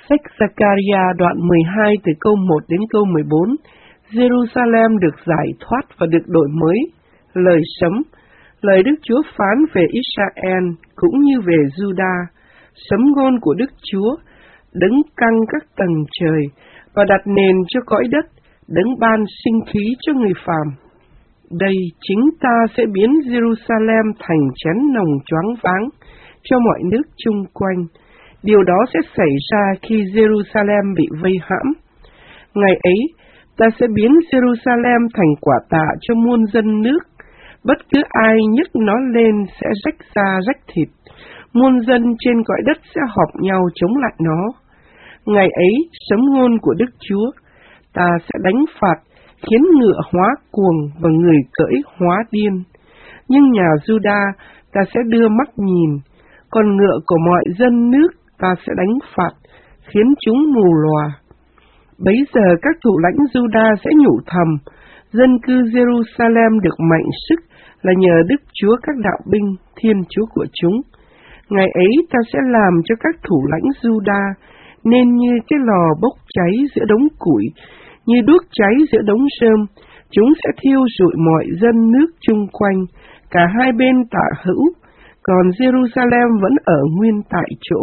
Sách Zechariah đoạn 12 từ câu 1 đến câu 14, Jerusalem được giải thoát và được đổi mới. Lời sấm, lời Đức Chúa phán về Israel cũng như về Juda, sấm ngôn của Đức Chúa, đấng căng các tầng trời và đặt nền cho cõi đất, đấng ban sinh khí cho người phàm. Đây chính ta sẽ biến Jerusalem thành chén nồng choáng váng cho mọi nước chung quanh. Điều đó sẽ xảy ra khi Jerusalem bị vây hãm. Ngày ấy, ta sẽ biến Jerusalem thành quả tạ cho muôn dân nước. Bất cứ ai nhấc nó lên sẽ rách da rách thịt. Muôn dân trên cõi đất sẽ họp nhau chống lại nó. Ngày ấy, sấm ngôn của Đức Chúa, ta sẽ đánh phạt, khiến ngựa hóa cuồng và người cưỡi hóa điên. Nhưng nhà Juda ta sẽ đưa mắt nhìn, còn ngựa của mọi dân nước ta sẽ đánh phạt, khiến chúng mù lòa. Bấy giờ các thủ lãnh Juda sẽ nhủ thầm, dân cư Jerusalem được mạnh sức là nhờ Đức Chúa các đạo binh, Thiên Chúa của chúng. Ngày ấy ta sẽ làm cho các thủ lãnh Juda nên như cái lò bốc cháy giữa đống củi, như đuốc cháy giữa đống rơm. Chúng sẽ thiêu rụi mọi dân nước chung quanh, cả hai bên tả hữu, còn Jerusalem vẫn ở nguyên tại chỗ.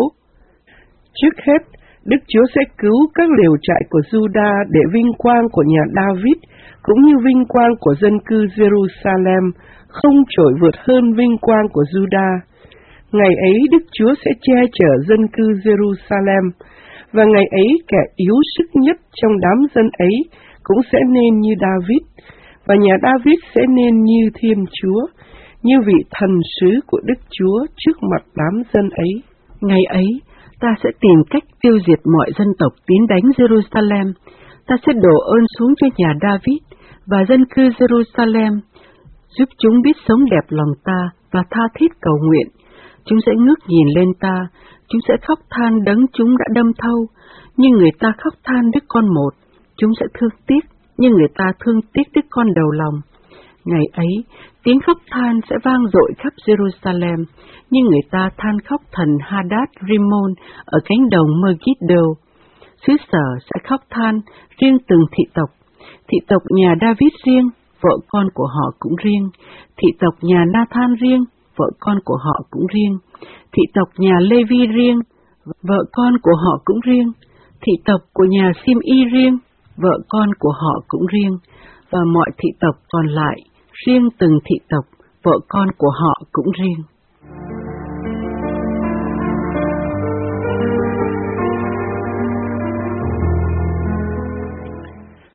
Trước hết, Đức Chúa sẽ cứu các lều trại của Juda để vinh quang của nhà David, cũng như vinh quang của dân cư Jerusalem, không trội vượt hơn vinh quang của Juda. Ngày ấy Đức Chúa sẽ che chở dân cư Jerusalem, và ngày ấy kẻ yếu sức nhất trong đám dân ấy cũng sẽ nên như David, và nhà David sẽ nên như Thiên Chúa, như vị thần sứ của Đức Chúa trước mặt đám dân ấy. Ngày ấy, ta sẽ tìm cách tiêu diệt mọi dân tộc tiến đánh Jerusalem. Ta sẽ đổ ơn xuống cho nhà David và dân cư Jerusalem, giúp chúng biết sống đẹp lòng ta và tha thiết cầu nguyện. Chúng sẽ ngước nhìn lên ta, chúng sẽ khóc than đấng chúng đã đâm thâu, như người ta khóc than đứa con một. Chúng sẽ thương tiếc, như người ta thương tiếc đứa con đầu lòng. Ngày ấy, tiếng khóc than sẽ vang dội khắp Jerusalem, như người ta than khóc thần Hadad Rimon ở cánh đồng Megiddo. Xứ sở sẽ khóc than riêng từng thị tộc nhà David riêng, vợ con của họ cũng riêng, thị tộc nhà Nathan riêng, vợ con của họ cũng riêng, thị tộc nhà Levi riêng, vợ con của họ cũng riêng, thị tộc của nhà Sim-y riêng, vợ con của họ cũng riêng, và mọi thị tộc còn lại, riêng từng thị tộc, vợ con của họ cũng riêng.